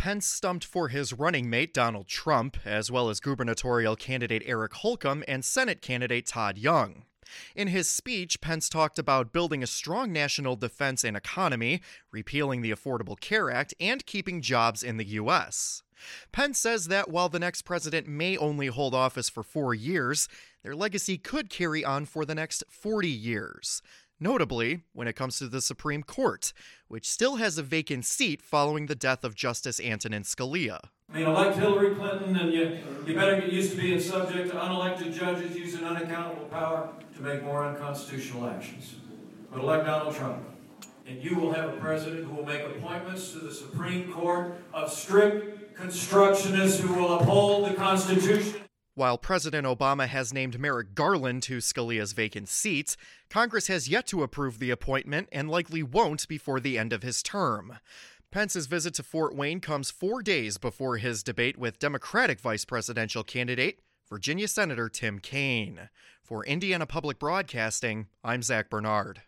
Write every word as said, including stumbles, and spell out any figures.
Pence stumped for his running mate Donald Trump, as well as gubernatorial candidate Eric Holcomb and Senate candidate Todd Young. In his speech, Pence talked about building a strong national defense and economy, repealing the Affordable Care Act, and keeping jobs in the U S. Pence says that while the next president may only hold office for four years, their legacy could carry on for the next forty years. Notably, when it comes to the Supreme Court, which still has a vacant seat following the death of Justice Antonin Scalia. I mean, elect Hillary Clinton, and you, you better get used to being subject to unelected judges using unaccountable power to make more unconstitutional actions. But elect Donald Trump, and you will have a president who will make appointments to the Supreme Court of strict constructionists who will uphold the Constitution. While President Obama has named Merrick Garland to Scalia's vacant seat, Congress has yet to approve the appointment and likely won't before the end of his term. Pence's visit to Fort Wayne comes four days before his debate with Democratic vice presidential candidate, Virginia Senator Tim Kaine. For Indiana Public Broadcasting, I'm Zach Bernard.